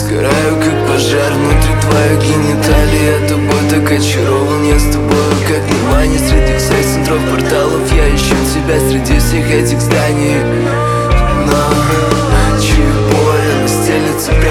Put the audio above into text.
Сгораю, как пожар внутри твоих гениталий. Я тобой так очарован, я с тобой как внимание. Среди всех центров порталов я ищу тебя среди всех этих зданий. Но чьи боли стелется прямо